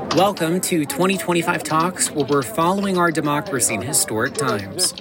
Welcome to 2025 Talks, where we're following our democracy in historic times.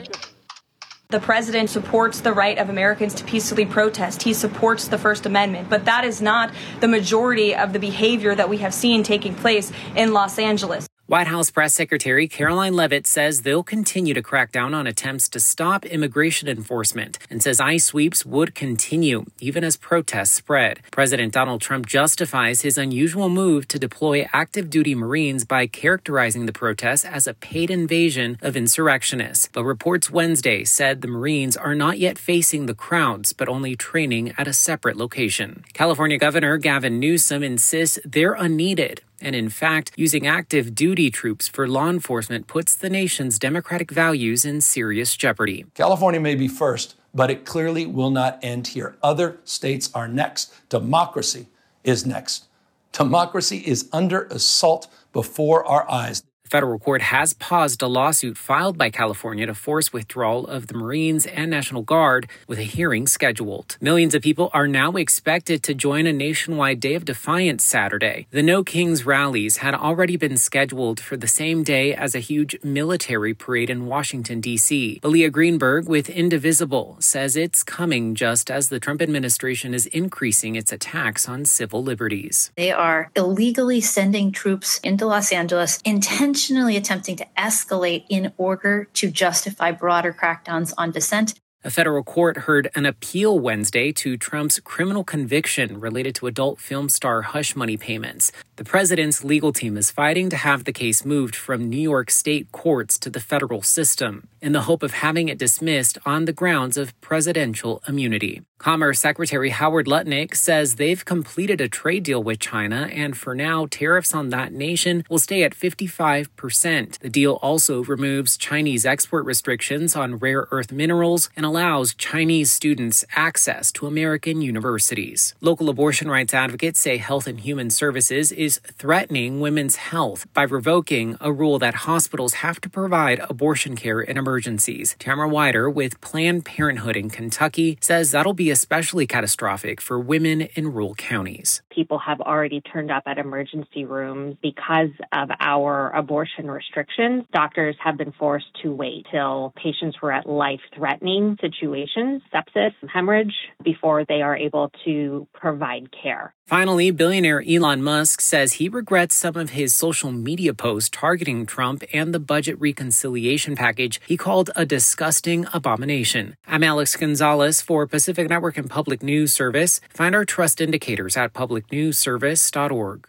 The president supports the right of Americans to peacefully protest. He supports the First Amendment. But that is not the majority of the behavior that we have seen taking place in Los Angeles. White House Press Secretary Karoline Leavitt says they'll continue to crack down on attempts to stop immigration enforcement and says ICE sweeps would continue, even as protests spread. President Donald Trump justifies his unusual move to deploy active duty Marines by characterizing the protests as a paid invasion of insurrectionists. But reports Wednesday said the Marines are not yet facing the crowds, but only training at a separate location. California Governor Gavin Newsom insists they're unneeded. And in fact, using active duty troops for law enforcement puts the nation's democratic values in serious jeopardy. California may be first, but it clearly will not end here. Other states are next. Democracy is next. Democracy is under assault before our eyes. The federal court has paused a lawsuit filed by California to force withdrawal of the Marines and National Guard, with a hearing scheduled. Millions of people are now expected to join a nationwide Day of Defiance Saturday. The No Kings rallies had already been scheduled for the same day as a huge military parade in Washington, D.C. But Leah Greenberg with Indivisible says it's coming just as the Trump administration is increasing its attacks on civil liberties. They are illegally sending troops into Los Angeles, intentionally attempting to escalate in order to justify broader crackdowns on dissent. A federal court heard an appeal Wednesday to Trump's criminal conviction related to adult film star hush money payments. The president's legal team is fighting to have the case moved from New York state courts to the federal system in the hope of having it dismissed on the grounds of presidential immunity. Commerce Secretary Howard Lutnick says they've completed a trade deal with China, and for now, tariffs on that nation will stay at 55%. The deal also removes Chinese export restrictions on rare earth minerals and allows Chinese students access to American universities. Local abortion rights advocates say Health and Human Services is threatening women's health by revoking a rule that hospitals have to provide abortion care in emergencies. Tamara Wider with Planned Parenthood in Kentucky says that'll be especially catastrophic for women in rural counties. People have already turned up at emergency rooms because of our abortion restrictions. Doctors have been forced to wait till patients were at life-threatening situations, sepsis, hemorrhage, before they are able to provide care. Finally, billionaire Elon Musk says he regrets some of his social media posts targeting Trump and the budget reconciliation package he called a disgusting abomination. I'm Alex Gonzalez for Pacific Network and Public News Service. Find our trust indicators at publicnewsservice.org.